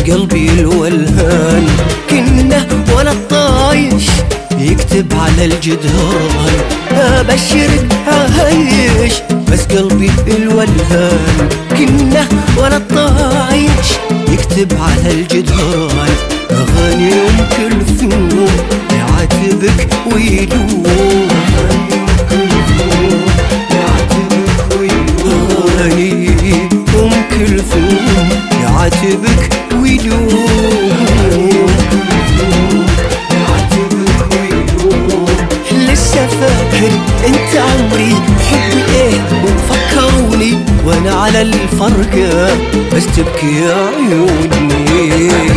قلبي الولهان كنا ولا الطايش يكتب على الجدران. أبشرك عايش بس قلبي الولهان كنا ولا الطايش يكتب على الجدران. أغاني أم كلثوم يعاتبك ويدوم، أغاني أم كلثوم يعاتبك ويدوم. لسه فاكر انت عمري حبي ايه وفكروني وانا على الفرقة بس تبكي عيوني.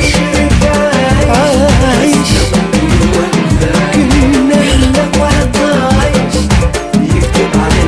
عايش كنا ولا طايش يكتب على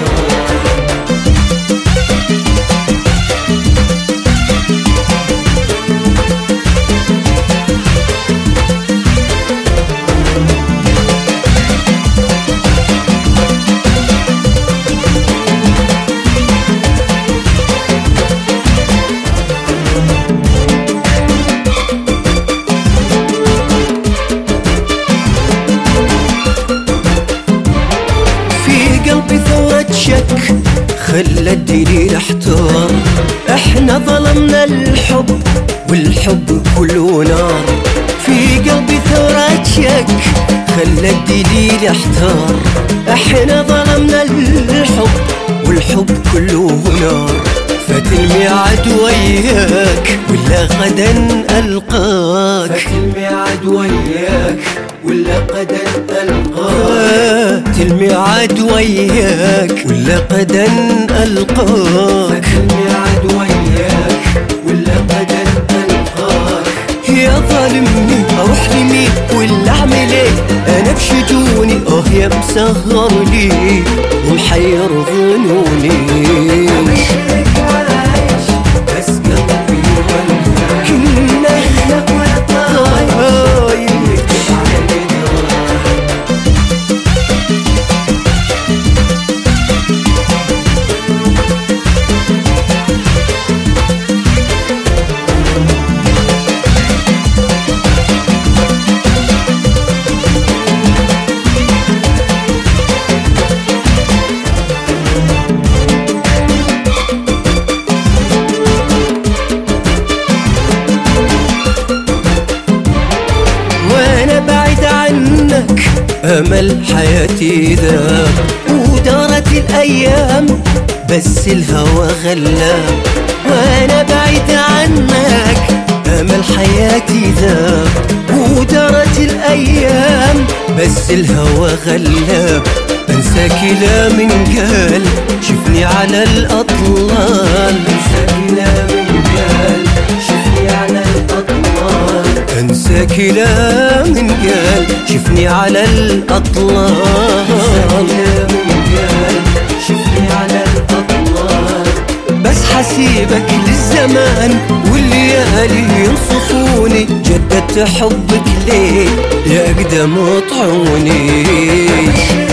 شك خلى الدليل احتار. احنا ظلمنا الحب والحب كله نار. في قلبي ثورة شك خلى الدليل احتار. احنا ظلمنا الحب والحب كله نار. فات الميعاد وياك ولا غدا ألقاك. فات الميعاد وياك ولا غدا ألقاك. فات الميعاد وياك ولا غدا ألقاك. فات الميعاد وياك ولا غدا ألقاك. يا ظالمني اروح لمين ولا اعمل ايه انا بشجوني يا مسهر لي ومحير ظنوني. أمل حياتي ذاب ودارت الأيام بس الهوى غلاب. وأنا بعيد عنك أمل حياتي ذاب ودارت الأيام بس الهوى غلاب. أنساكي لا من قال شفني على الأطلال. أنساكي لا من قال شفني على الأطلال. أنساكي لا من قال شفني على الأطلال. شفني على الأطلال. بس حسيبك للزمان والليالي ينصفوني. جددت حبك ليه يا أقدم طعوني.